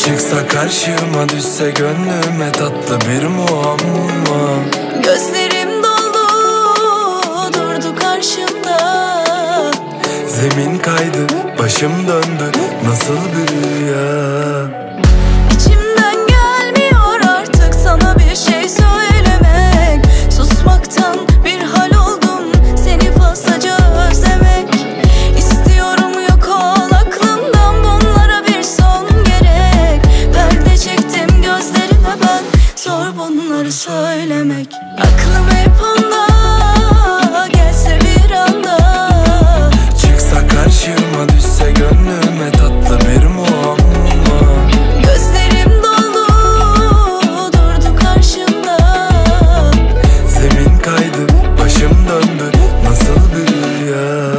Çıksa karşıma, düşse gönlüme tatlı bir muamma. Gözlerim doldu, durdu karşımda. Zemin kaydı, başım döndü, nasıl bir rüya. İçimden gelmiyor artık sana bir şey söylemek. Susmaktan bir hal oldum, seni fazlaca özlemek. İstiyorum yok ol aklımdan, bunlara bir son gerek. Perde çektim gözlerime ben, zor bunları söylemek. Aklım hep onda, gelse bir anda. Çıksa karşıma, düşse gönlüme tatlı bir muamma. Gözlerim doldu, durdu karşımda. Zemin kaydı, başım döndü, nasıl bir rüya.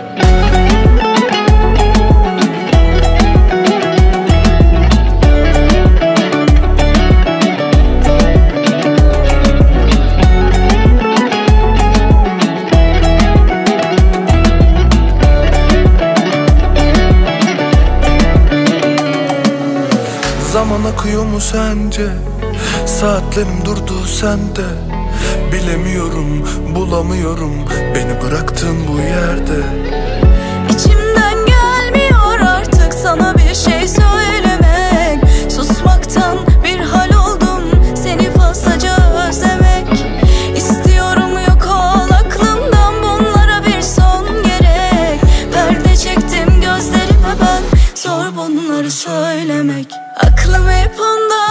Zaman akıyor mu sence? Saatlerim durdu sende. Bilemiyorum, bulamıyorum beni bıraktın bu yerde. İçimden gelmiyor artık sana bir şey söylemek. Susmaktan bir hal oldum, seni fazlaca özlemek. İstiyorum yok ol aklımdan, bunlara bir son gerek. Perde çektim gözlerime ben, zor bunları söylemek. Aklım hep onda,